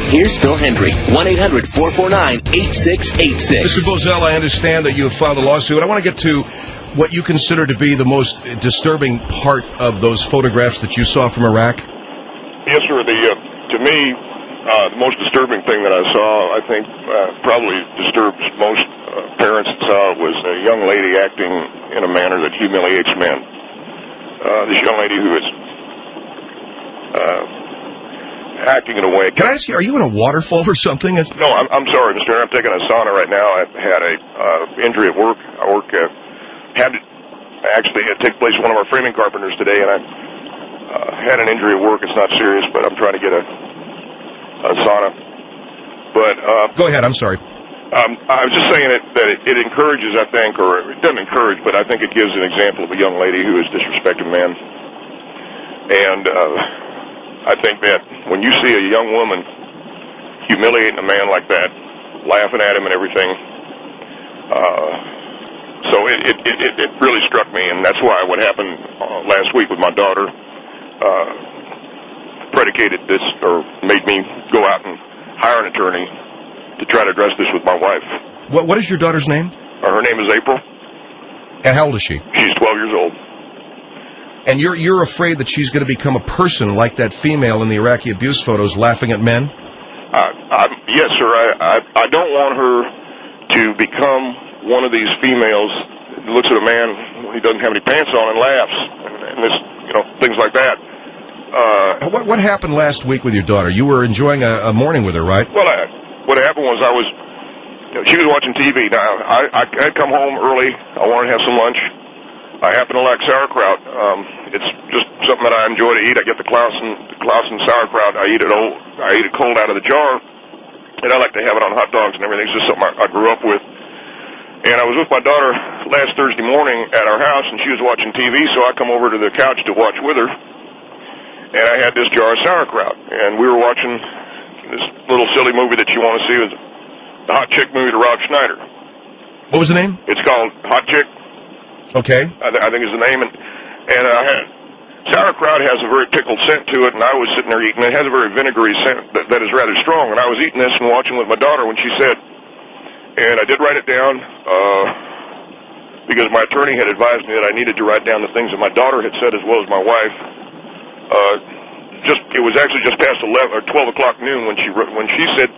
Here's Phil Hendry, 1-800-449-8686. Mr. Bozell, I understand that you have filed a lawsuit. I want to get to what you consider to be the most disturbing part of those photographs that you saw from Iraq. Yes, sir. To me, the most disturbing thing that I saw, I think probably disturbs most parents that saw it, was a young lady acting in a manner that humiliates men. This young lady who is acting in a way... Can I ask you, are you in a waterfall or something? No, I'm sorry, Mr. I'm taking a sauna right now. I had a injury at work. Had to actually take place with one of our framing carpenters today, and I had an injury at work. It's not serious, but I'm trying to get a sauna. But go ahead. I'm sorry. I was just saying that it encourages, I think, or it doesn't encourage, but I think it gives an example of a young lady who is disrespecting men. And I think that when you see a young woman humiliating a man like that, laughing at him and everything, so it really struck me, and that's why what happened last week with my daughter predicated this, or made me go out and hire an attorney to try to address this with my wife. What is your daughter's name? Her name is April. And how old is she? She's 12 years old. And you're afraid that she's going to become a person like that female in the Iraqi abuse photos, laughing at men? Yes, sir. I don't want her to become one of these females who looks at a man when he doesn't have any pants on and laughs, and this, things like that. What happened last week with your daughter? You were enjoying a morning with her, right? Well, what happened was she was watching TV. Now, I come home early. I wanted to have some lunch. I happen to like sauerkraut. It's just something that I enjoy to eat. I get the Clausen sauerkraut. I eat it cold out of the jar, and I like to have it on hot dogs and everything. It's just something I grew up with. And I was with my daughter last Thursday morning at our house, and she was watching TV, so I come over to the couch to watch with her. And I had this jar of sauerkraut, and we were watching this little silly movie that you want to see. It was the Hot Chick movie to Rob Schneider. What was the name? It's called Hot Chick. Okay. I think is the name. And I had sauerkraut has a very pickled scent to it, and I was sitting there eating. It has a very vinegary scent that is rather strong. And I was eating this and watching with my daughter when she said, and I did write it down because my attorney had advised me that I needed to write down the things that my daughter had said as well as my wife. It was actually just past 11 or 12 o'clock noon when she said,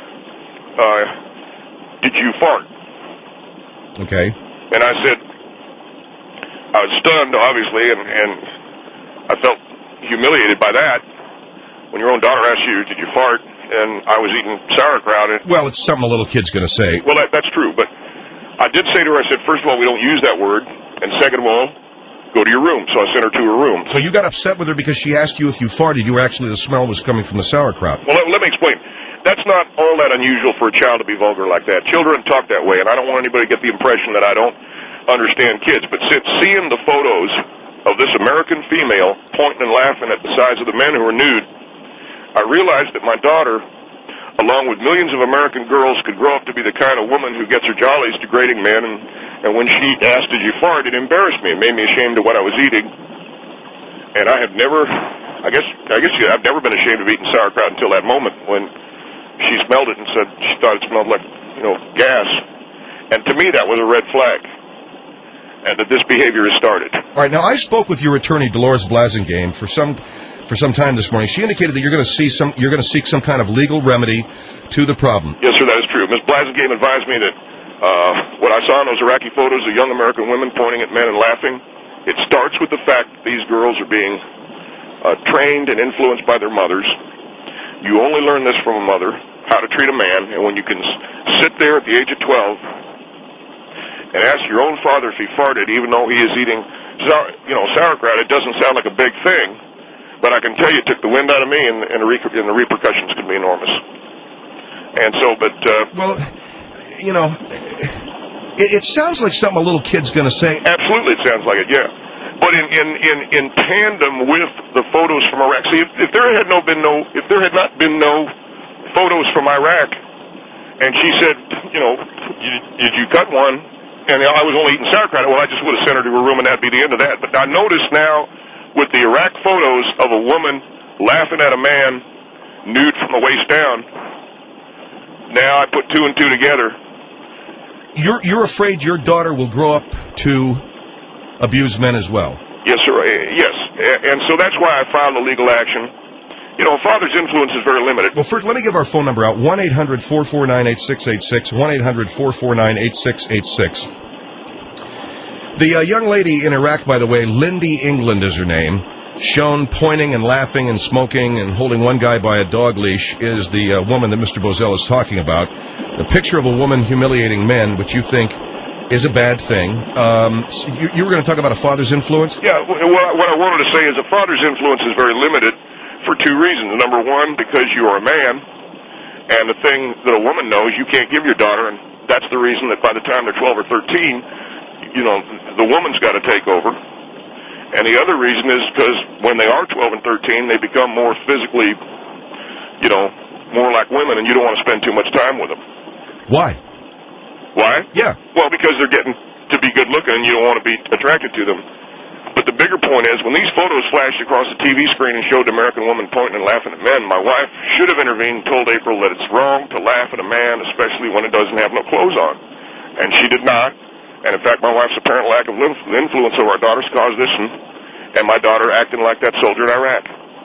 "Did you fart?" Okay. And I said, I was stunned, obviously, and I felt humiliated by that. When your own daughter asks you, "Did you fart?" and I was eating sauerkraut. Well, it's something a little kid's going to say. Well, that's true, but I did say to her, I said, first of all, we don't use that word, and second of all, go to your room. So I sent her to her room. So you got upset with her because she asked you if you farted. The smell was coming from the sauerkraut. Well, let me explain. That's not all that unusual for a child to be vulgar like that. Children talk that way, and I don't want anybody to get the impression that I don't understand kids. But since seeing the photos of this American female pointing and laughing at the size of the men who are nude, I realized that my daughter, along with millions of American girls, could grow up to be the kind of woman who gets her jollies degrading men, and when she asked, "Did you fart?" it embarrassed me. It made me ashamed of what I was eating. And I have never, I've never been ashamed of eating sauerkraut until that moment when she smelled it and said she thought it smelled like, gas. And to me, that was a red flag, and that this behavior has started. All right, now I spoke with your attorney, Dolores Blasingame, for some time this morning. She indicated that you're going to seek some kind of legal remedy to the problem. Yes, sir, that is true. Ms. Blasingame advised me that what I saw in those Iraqi photos of young American women pointing at men and laughing, it starts with the fact that these girls are being trained and influenced by their mothers. You only learn this from a mother, how to treat a man, and when you can sit there at the age of 12 and ask your own father if he farted, even though he is eating sauerkraut, it doesn't sound like a big thing. But I can tell you it took the wind out of me, and the repercussions can be enormous. And so, it sounds like something a little kid's going to say. Absolutely, it sounds like it, yeah. But in tandem with the photos from Iraq, see, if there had not been no photos from Iraq, and she said, did you cut one? And I was only eating sauerkraut. Well, I just would have sent her to her room, and that'd be the end of that. But I notice now, with the Iraq photos of a woman laughing at a man nude from the waist down, now I put two and two together. You're afraid your daughter will grow up to abuse men as well? Yes, sir. Yes. And so that's why I filed a legal action. You know, a father's influence is very limited. Well, first, let me give our phone number out, 1-800-449-8686, 1-800-449-8686. The young lady in Iraq, by the way, Lindy England is her name, shown pointing and laughing and smoking and holding one guy by a dog leash, is the woman that Mr. Bozell is talking about. The picture of a woman humiliating men, which you think is a bad thing. You were going to talk about a father's influence? Yeah, what I wanted to say is a father's influence is very limited for two reasons. Number one, because you are a man, and the thing that a woman knows you can't give your daughter, and that's the reason that by the time they're 12 or 13, you know, the woman's got to take over. And the other reason is because when they are 12 and 13, they become more physically, you know, more like women, and you don't want to spend too much time with them. Why? Why? Yeah. Well, because they're getting to be good looking, and you don't want to be attracted to them. But the bigger point is, when these photos flashed across the TV screen and showed the American woman pointing and laughing at men, my wife should have intervened and told April that it's wrong to laugh at a man, especially when it doesn't have no clothes on. And she did not. And in fact, my wife's apparent lack of influence over our daughters caused this, and my daughter acting like that soldier in Iraq.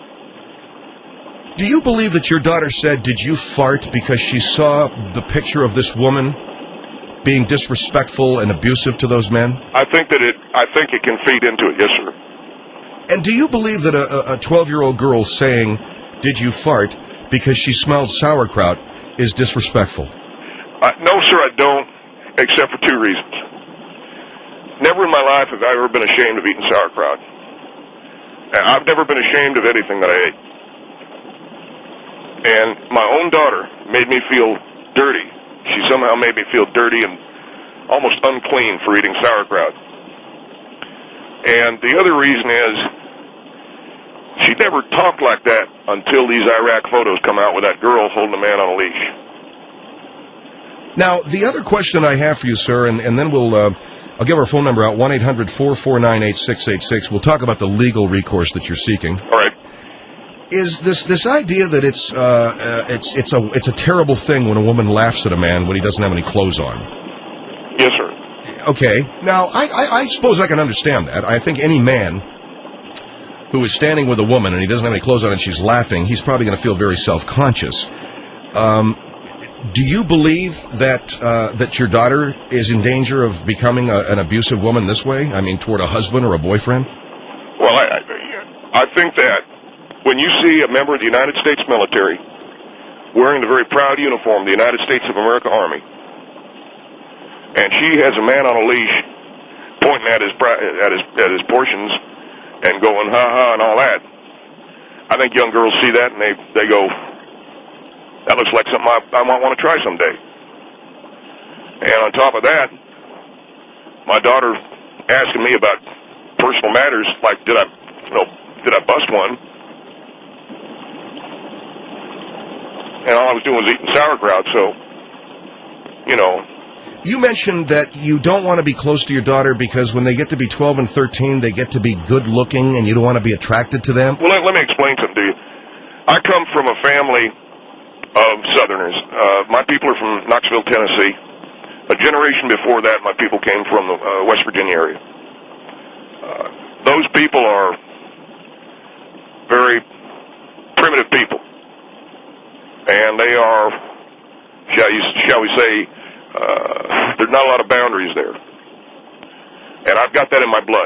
Do you believe that your daughter said, "Did you fart?" because she saw the picture of this woman being disrespectful and abusive to those men? I think it can feed into it, yes, sir. And do you believe that a 12-year-old girl saying, "Did you fart?" because she smelled sauerkraut is disrespectful? No, sir, I don't, except for two reasons. Never in my life have I ever been ashamed of eating sauerkraut. And I've never been ashamed of anything that I ate. And my own daughter made me feel dirty. She somehow made me feel dirty and almost unclean for eating sauerkraut. And the other reason is she never talked like that until these Iraq photos come out with that girl holding a man on a leash. Now, the other question I have for you, sir, and then I'll give our phone number out, 1-800-449-8686. We'll talk about the legal recourse that you're seeking. All right. Is this idea that it's a terrible thing when a woman laughs at a man when he doesn't have any clothes on? Yes, sir. Okay. Now, I suppose I can understand that. I think any man who is standing with a woman and he doesn't have any clothes on and she's laughing, he's probably going to feel very self-conscious. Do you believe that your daughter is in danger of becoming an abusive woman this way? I mean, toward a husband or a boyfriend? Well, I think that when you see a member of the United States military wearing the very proud uniform, the United States of America Army, and she has a man on a leash pointing at his portions and going ha ha and all that, I think young girls see that and they go, that looks like something I might want to try someday. And on top of that, my daughter asking me about personal matters like did I bust one? And all I was doing was eating sauerkraut, so, you know. You mentioned that you don't want to be close to your daughter because when they get to be 12 and 13, they get to be good-looking and you don't want to be attracted to them? Well, let me explain something to you. I come from a family of Southerners. My people are from Knoxville, Tennessee. A generation before that, my people came from the West Virginia area. Those people are very primitive people. And they are, shall we say, there's not a lot of boundaries there. And I've got that in my blood,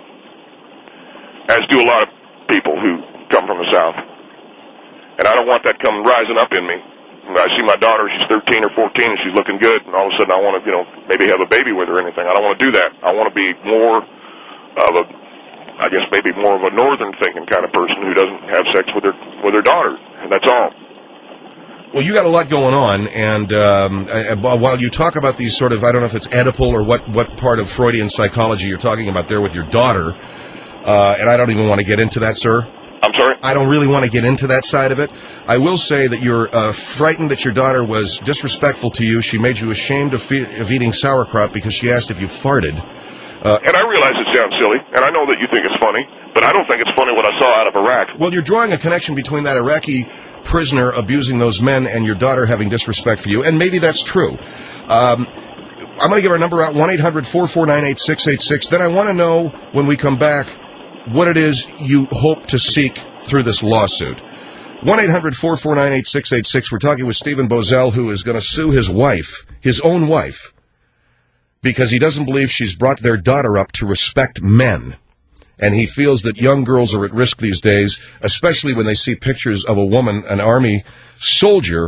as do a lot of people who come from the South. And I don't want that rising up in me. I see my daughter, she's 13 or 14, and she's looking good, and all of a sudden I want to, maybe have a baby with her or anything. I don't want to do that. I want to be more of a, I guess maybe more of a northern thinking kind of person who doesn't have sex with her daughter, and that's all. Well, you got a lot going on, and while you talk about these sort of, I don't know if it's Oedipal or what part of Freudian psychology you're talking about there with your daughter, and I don't even want to get into that, sir. I'm sorry? I don't really want to get into that side of it. I will say that you're frightened that your daughter was disrespectful to you. She made you ashamed of eating sauerkraut because she asked if you farted. And I realize it sounds silly, and I know that you think it's funny, but I don't think it's funny what I saw out of Iraq. Well, you're drawing a connection between that Iraqi prisoner abusing those men and your daughter having disrespect for you, and maybe that's true. I'm going to give our number out, 1-800-449-8686. Then I want to know, when we come back, what it is you hope to seek through this lawsuit. 1-800-449-8686. We're talking with Stephen Boesel, who is going to sue his wife, his own wife, because he doesn't believe she's brought their daughter up to respect men. And he feels that young girls are at risk these days, especially when they see pictures of a woman, an Army soldier,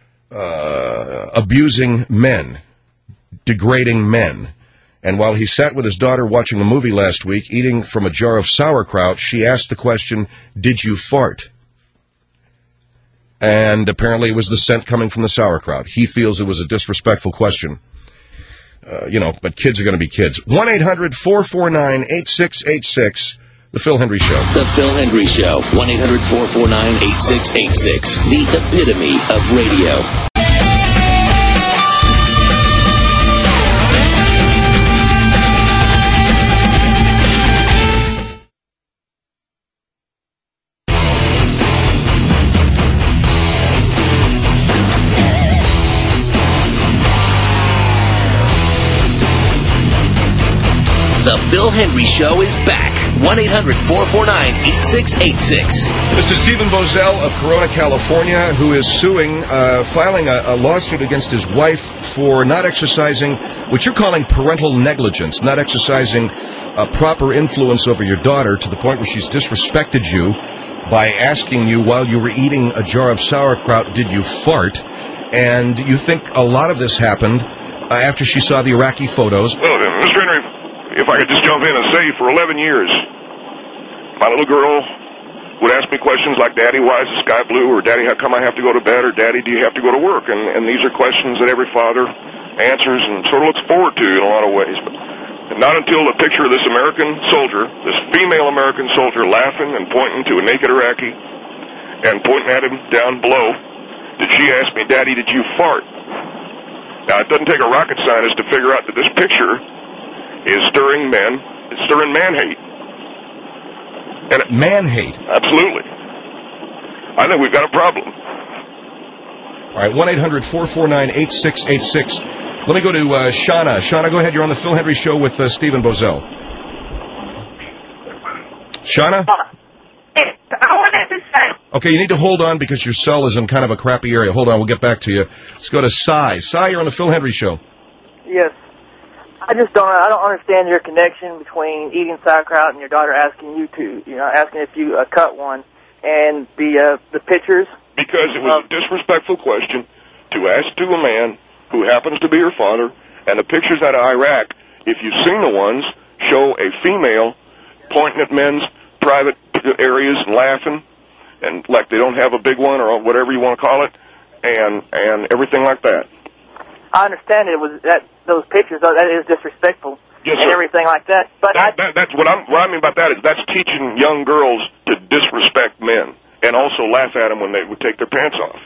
abusing men, degrading men. And while he sat with his daughter watching a movie last week, eating from a jar of sauerkraut, she asked the question, "Did you fart?" And apparently it was the scent coming from the sauerkraut. He feels it was a disrespectful question. But kids are going to be kids. 1-800-449-8686. The Phil Hendry Show. The Phil Hendry Show. 1-800-449-8686. The epitome of radio. The Phil Hendry Show is back. 1-800-449-8686. Mr. Stephen Boesel of Corona, California, who is filing a lawsuit against his wife for not exercising what you're calling parental negligence, not exercising a proper influence over your daughter to the point where she's disrespected you by asking you while you were eating a jar of sauerkraut, did you fart? And you think a lot of this happened after she saw the Iraqi photos. Well, Mr. Henry, if I could just jump in and say, for 11 years, my little girl would ask me questions like, "Daddy, why is the sky blue?" or "Daddy, how come I have to go to bed?" or "Daddy, do you have to go to work?" And these are questions that every father answers and sort of looks forward to in a lot of ways. But not until the picture of this American soldier, this female American soldier, laughing and pointing to a naked Iraqi and pointing at him down below, did she ask me, "Daddy, did you fart?" Now, it doesn't take a rocket scientist to figure out that this picture is stirring man hate. And Man hate. Absolutely. I think we've got a problem. All right, 1-800-449-8686. Let me go to Shauna. Shauna, go ahead. You're on the Phil Hendry Show with Stephen Boesel. Shauna? Okay, you need to hold on because your cell is in kind of a crappy area. Hold on, we'll get back to you. Let's go to Cy. Cy, you're on the Phil Hendry Show. Yes. I don't understand your connection between eating sauerkraut and your daughter asking you asking if you cut one, and the pictures. Because it was a disrespectful question to ask to a man who happens to be her father, and the pictures out of Iraq, if you've seen the ones, show a female pointing at men's private areas and laughing, and like they don't have a big one or whatever you want to call it, and everything like that. I understand those pictures, though, that is disrespectful. Yes, and sir. everything like that. But that's what I mean by that is that's teaching young girls to disrespect men and also laugh at them when they would take their pants off.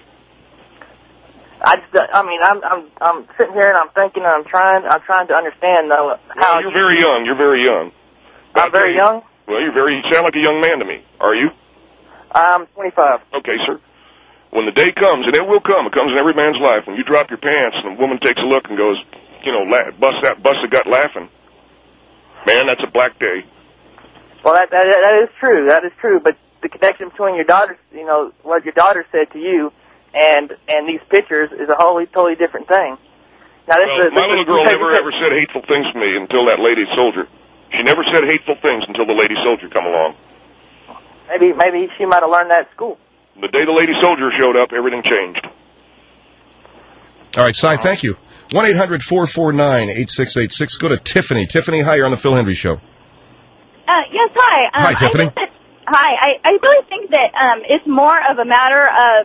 I'm sitting here and I'm thinking, I'm trying to understand though how. Well, you're very young. You're very young. I'm very young. Well, you sound like a young man to me. Are you? I'm 25. Okay, sir. When the day comes, and it will come, it comes in every man's life, when you drop your pants and a woman takes a look and goes, bust a gut laughing, man, that's a black day. Well, that is true. That is true. But the connection between your daughter, what your daughter said to you, and these pictures is a totally different thing. Now, my little girl never ever said hateful things to me until that lady soldier. She never said hateful things until the lady soldier come along. Maybe she might have learned that at school. The day the lady soldier showed up, everything changed. All right, Cy, thank you. 1-800-449-8686. Go to Tiffany. Tiffany, hi, you're on the Phil Hendry Show. Yes, hi. Hi, Tiffany. Hi. I really think that it's more of a matter of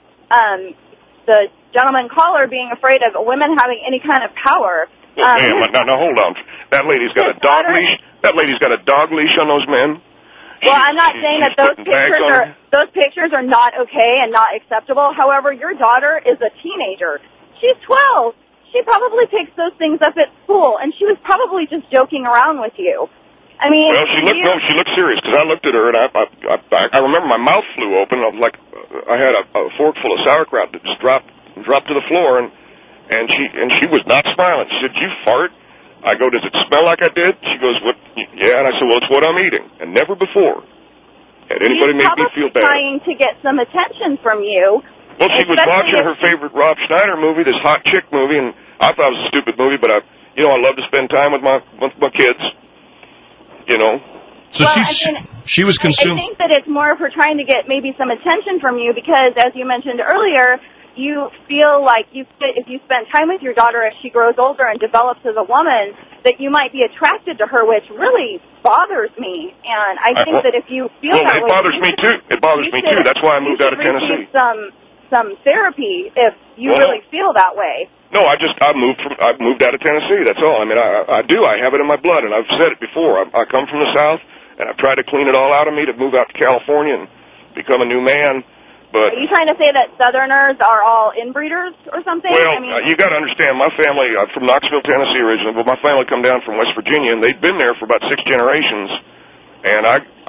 the gentleman caller being afraid of women having any kind of power. Ma'am, now hold on. That lady's got a dog leash. That lady's got a dog leash on those men. Well, I'm not saying that those pictures are not okay and not acceptable. However, your daughter is a teenager. She's 12. She probably picks those things up at school, and she was probably just joking around with you. I mean, Well, she looked serious because I looked at her and I remember my mouth flew open. I was like, I had a fork full of sauerkraut that just dropped to the floor, and she was not smiling. She said, "You fart?" I go, "Does it smell like I did?" She goes, "What?" Yeah, and I said, "Well, it's what I'm eating." And never before had anybody made me feel bad. Trying to get some attention from you. Well, she was watching her favorite Rob Schneider movie, this hot chick movie, and I thought it was a stupid movie, but I love to spend time with my kids. You know. So well, she was consumed. I think that it's more of her trying to get maybe some attention from you because, as you mentioned earlier, you feel like if you spend time with your daughter as she grows older and develops as a woman, that you might be attracted to her, which really bothers me. And I think that if you feel that way, it bothers me too. It bothers me too. That's why I moved out of Tennessee. Some therapy if you really feel that way. No, I moved out of Tennessee. That's all. I mean, I do. I have it in my blood, and I've said it before. I come from the South, and I've tried to clean it all out of me to move out to California and become a new man. But are you trying to say that Southerners are all inbreeders or something? Well, I mean, you got to understand, my family, I'm from Knoxville, Tennessee originally, but my family come down from West Virginia, and they've been there for about 6 generations. And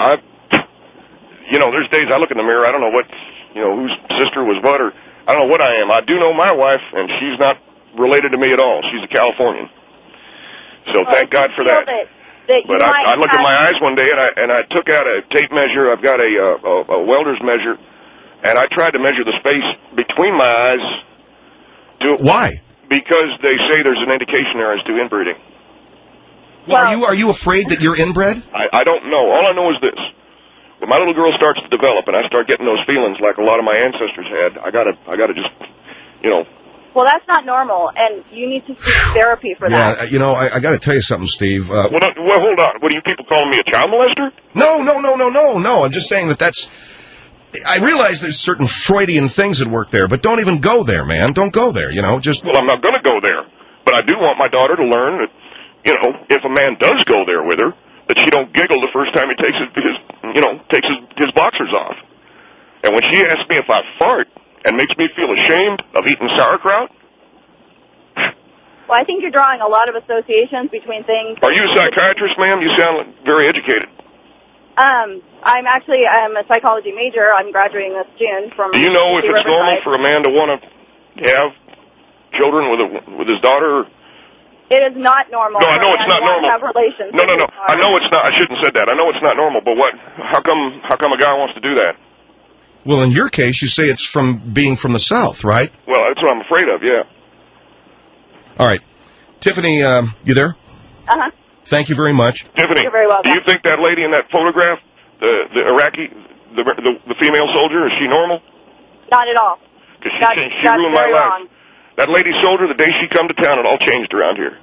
there's days I look in the mirror, I don't know what, whose sister was what, or I don't know what I am. I do know my wife, and she's not related to me at all. She's a Californian. So thank God for that. But I looked in my eyes one day, and I took out a tape measure. I've got a welder's measure. And I tried to measure the space between my eyes. Why? Because they say there's an indication there as to inbreeding. Well, are you afraid that you're inbred? I don't know. All I know is this. When my little girl starts to develop and I start getting those feelings like a lot of my ancestors had, I gotta just, Well, that's not normal, and you need to seek therapy for that. Yeah, I got to tell you something, Steve. Well, hold on. What are you people calling me, a child molester? No. I'm just saying that's... I realize there's certain Freudian things that work there, but don't even go there, man. Don't go there, just... Well, I'm not going to go there. But I do want my daughter to learn that, if a man does go there with her, that she don't giggle the first time he takes his boxers off. And when she asks me if I fart and makes me feel ashamed of eating sauerkraut... Well, I think you're drawing a lot of associations between things... Are you a psychiatrist, ma'am? You sound very educated. I'm a psychology major. I'm graduating this June from... Do you know if it's normal for a man to want to have children with his daughter? It is not normal. No, I know it's not normal. Have relations No. I know it's not. I shouldn't have said that. I know it's not normal, but what? How come a guy wants to do that? Well, in your case, you say it's from being from the South, right? Well, that's what I'm afraid of, yeah. All right. Tiffany, you there? Uh-huh. Thank you very much. Tiffany, you're very welcome. Do you think that lady in that photograph, the Iraqi, the female soldier, is she normal? Not at all. Because she ruined my life. Wrong. That lady soldier, the day she come to town, it all changed around here.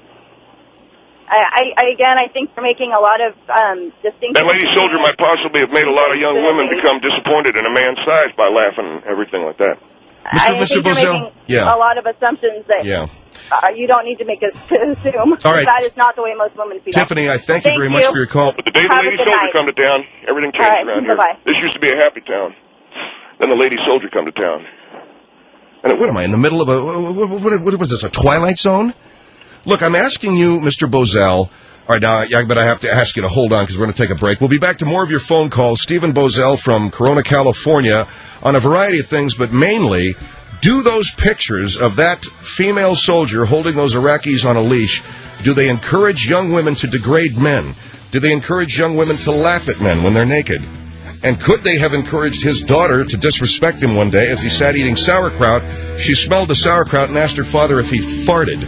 I think you're making a lot of distinctions. That lady soldier might possibly have made a lot of young women become disappointed in a man's size by laughing and everything like that. I think you're making a lot of assumptions that you don't need to make us assume. All right. That is not the way most women feel. Tiffany, I thank you very much for your call. But the day the lady soldier come to town, everything changed around here. Bye-bye. This used to be a happy town. Then the lady soldier come to town. And what am I, in the middle of what was this, a Twilight Zone? Look, I'm asking you, Mr. Bozell. All right, now, but I have to ask you to hold on because we're going to take a break. We'll be back to more of your phone calls. Stephen Bozell from Corona, California, on a variety of things, but mainly, do those pictures of that female soldier holding those Iraqis on a leash, do they encourage young women to degrade men? Do they encourage young women to laugh at men when they're naked? And could they have encouraged his daughter to disrespect him one day as he sat eating sauerkraut? She smelled the sauerkraut and asked her father if he farted.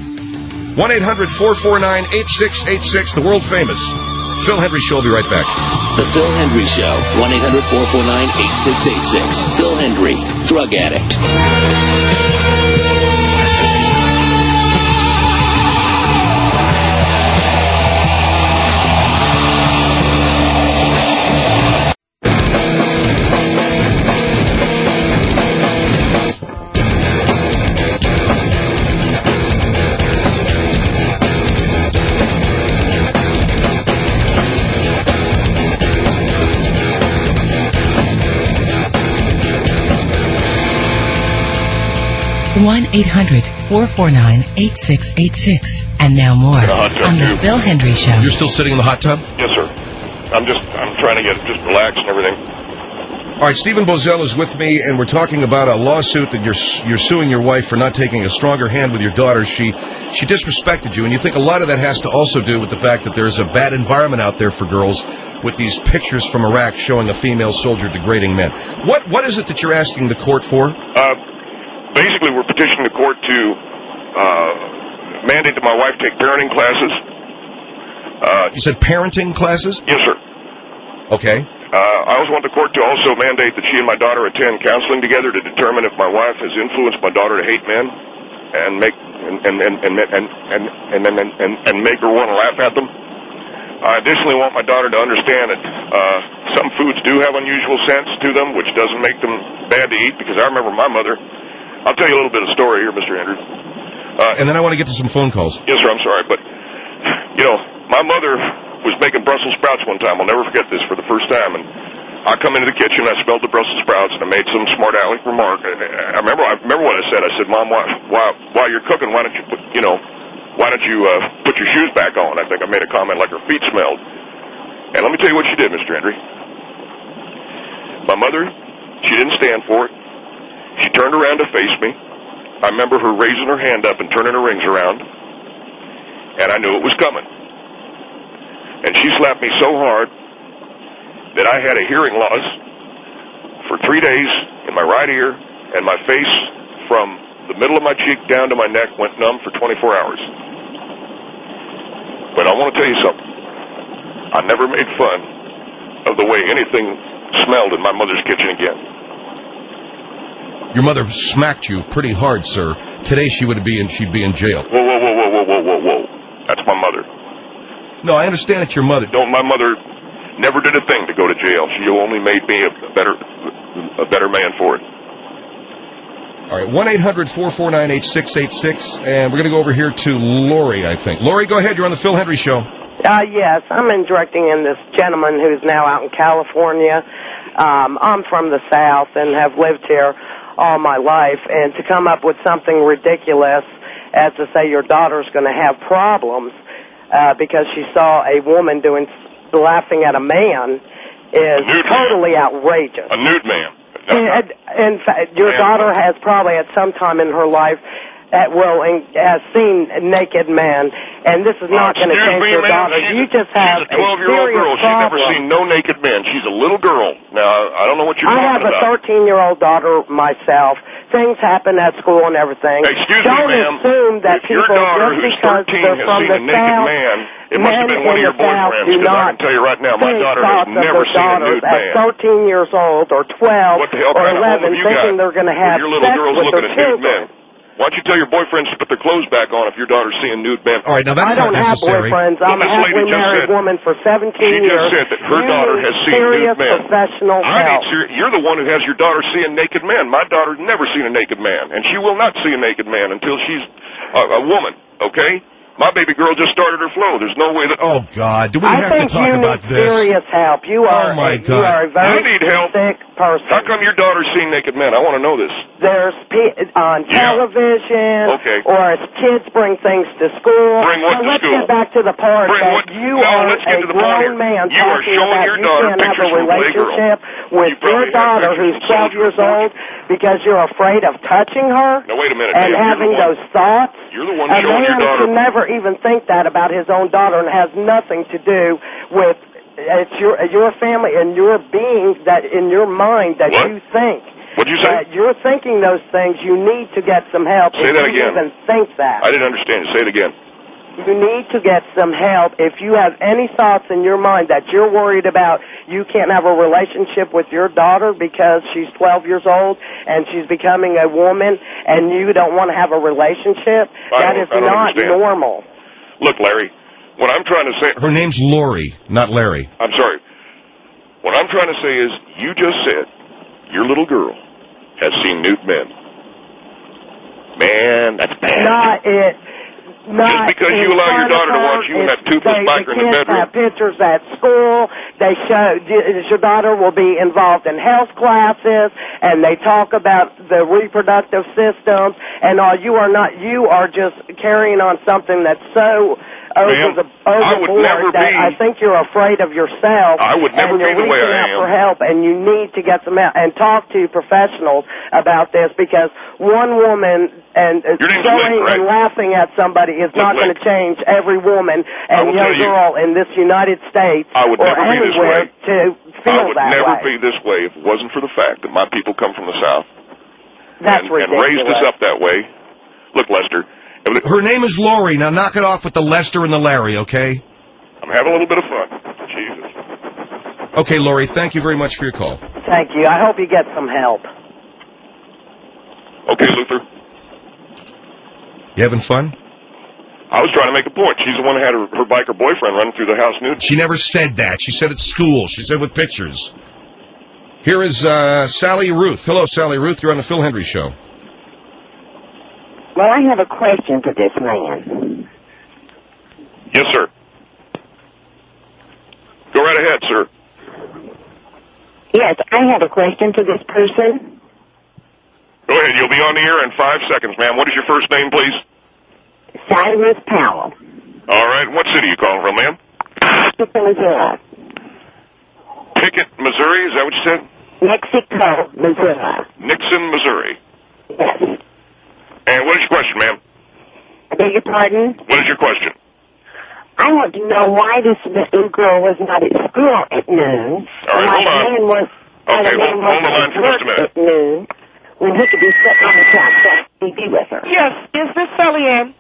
1-800-449-8686, the world famous Phil Hendry Show. Will be right back. The Phil Hendry Show, 1-800-449-8686. Phil Hendry, drug addict. One 1-800-449-8686. And now more on the Phil Hendry Show. You're still sitting in the hot tub? Yes, sir. I'm trying to get just relaxed and everything. All right, Stephen Bozell is with me, and we're talking about a lawsuit that you're suing your wife for not taking a stronger hand with your daughter. She disrespected you, and you think a lot of that has to also do with the fact that there's a bad environment out there for girls with these pictures from Iraq showing a female soldier degrading men. What is it that you're asking the court for? Basically, we're petitioning the court to mandate that my wife take parenting classes. You said parenting classes? Yes, sir. Okay. I also want the court to also mandate that she and my daughter attend counseling together to determine if my wife has influenced my daughter to hate men and make her want to laugh at them. I additionally want my daughter to understand that some foods do have unusual scents to them, which doesn't make them bad to eat, because I remember my mother. I'll tell you a little bit of story here, Mr. Andrews. And then I want to get to some phone calls. Yes, sir, I'm sorry, but, my mother was making Brussels sprouts one time. I'll never forget this, for the first time. And I come into the kitchen, I smelled the Brussels sprouts, and I made some smart aleck remark. I remember what I said. I said, "Mom, while you're cooking, why don't you put your shoes back on?" I think I made a comment like her feet smelled. And let me tell you what she did, Mr. Henry. My mother, she didn't stand for it. She turned around to face me. I remember her raising her hand up and turning her rings around, and I knew it was coming. And she slapped me so hard that I had a hearing loss for 3 days in my right ear, and my face from the middle of my cheek down to my neck went numb for 24 hours. But I want to tell you something. I never made fun of the way anything smelled in my mother's kitchen again. Your mother smacked you pretty hard, sir. Today she'd be in jail. Whoa. That's my mother. No, I understand it's your mother. No, my mother never did a thing to go to jail. She only made me a better man for it. All right, 1-800-449-8686, and we're going to go over here to Lori, I think. Lori, go ahead. You're on the Phil Hendry Show. Yes, I'm directing in this gentleman who's now out in California. I'm from the South and have lived here all my life, and to come up with something ridiculous as to say your daughter's going to have problems because she saw a woman laughing at a man is totally outrageous. A nude man. In fact, your daughter has probably at some time in her life has seen naked men, and this is not going to change your daughter. You just have a 12-year-old girl. She's never seen no naked men. She's a little girl. Now, I don't know what you're talking about. I have a 13-year-old daughter myself. Things happen at school and everything. Excuse me, ma'am. Don't assume that if your daughter, who's 13, has seen a naked man, it must have been one of your boyfriends, because I can tell you right now, my daughter has never seen a nude man. At 13 years old or 12 or 11, thinking they're going to have your little sex girls with looking their at nude men. Why don't you tell your boyfriends to put their clothes back on if your daughter's seeing nude men? All right, now that's not necessary. I don't have boyfriends. I'm a happily married woman for 17 years. She just said that her daughter has seen nude men. Professional help. You're the one who has your daughter seeing naked men. My daughter's never seen a naked man, and she will not see a naked man until she's a woman, okay? My baby girl just started her flow. There's no way that... Oh, God. Do we have to talk about this? I think you need serious help. You are a very sick person. How come your daughter's seeing naked men? I want to know this. There's on television, or as kids bring things to school. Bring what to let's school? get back to the part that you are a grown man talking about you can't have a relationship with your daughter who's 12 years old because you're afraid of touching her now, wait a minute, and having those thoughts. You're the one showing your daughter. A man can never even think that about his own daughter, and has nothing to do with your family and your being that in your mind that you think. What'd you say? That you're thinking those things. You need to get some help. Say that again. Even think that. I didn't understand. Say it again. You need to get some help. If you have any thoughts in your mind that you're worried about, you can't have a relationship with your daughter because she's 12 years old and she's becoming a woman, and you don't want to have a relationship, that is not normal. Look, Larry, what I'm trying to say... Her name's Lori, not Larry. I'm sorry. What I'm trying to say is, you just said your little girl has seen nude men. Man, that's bad. Not it. Just because you allow your daughter to watch you and that toothless biker in the bedroom. Have pictures at school. They show your daughter will be involved in health classes, and they talk about the reproductive systems and all. You are just carrying on something that's so over I would never overboard that be. I think you're afraid of yourself. I would never and you're be the way reaching I out am. for help, and you need to get some help and talk to professionals about this, because one woman and Your name's throwing Link, right? and laughing at somebody is not going Link. to change every woman I and will young tell you, girl in this United States I would or never be this anywhere way. to feel I would that never way. be this way if it wasn't for the fact that my people come from the South That's and ridiculous. raised us up that way. Look, Lester, Her name is Lori. Now knock it off with the Lester and the Larry, okay? I'm having a little bit of fun. Jesus. Okay, Lori, thank you very much for your call. Thank you. I hope you get some help. Okay, Luther. You having fun? I was trying to make a point. She's the one who had her biker boyfriend running through the house nude. She never said that. She said at school. She said with pictures. Here is Sally Ruth. Hello, Sally Ruth. You're on the Phil Hendry Show. Well, I have a question for this man. Yes, sir. Go right ahead, sir. Yes, I have a question for this person. Go ahead. You'll be on the air in 5 seconds, ma'am. What is your first name, please? Cyrus Powell. All right. What city are you calling from, ma'am? Missouri. Pickett, Missouri. Is that what you said? Mexico, Missouri. Nixon, Missouri. Yes. And what is your question, ma'am? I beg your pardon? What is your question? I want to know why this little girl was not at school at noon. All right, and hold on. Man was, Okay, the man hold the was line for just a minute. at noon when he could be sitting on the couch watching TV with her. Yes, is this Sally Ann?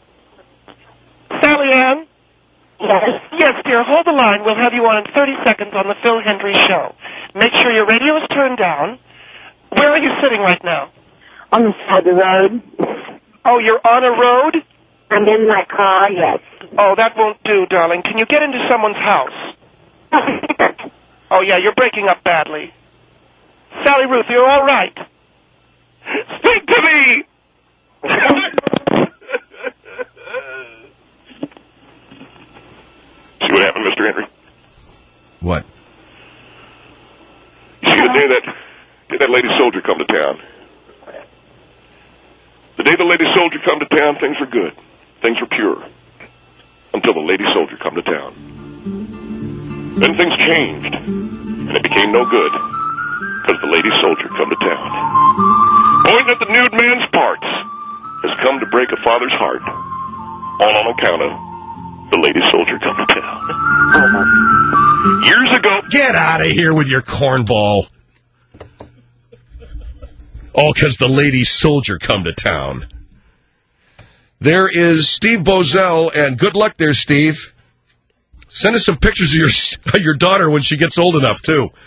Sally Ann? Yes. Yes, dear, hold the line. We'll have you on in 30 seconds on the Phil Hendry Show. Make sure your radio is turned down. Where are you sitting right now? On the side of the road. Oh, you're on a road? I'm in my car, yes. Oh, that won't do, darling. Can you get into someone's house? Oh, yeah, you're breaking up badly. Sally Ruth, you're all right. Speak to me! See what happened, Mr. Henry? What? You see, the day that lady soldier come to town. The day the lady soldier come to town, things were good. Things were pure. Until the lady soldier come to town. Then things changed. And it became no good. Because the lady soldier come to town. Pointing at the nude man's parts has come to break a father's heart. All on account of the lady soldier come to town. Years ago... Get out of here with your cornball. All because the lady soldier come to town. There is Steve Bozell, and good luck there, Steve. Send us some pictures of your daughter when she gets old enough, too.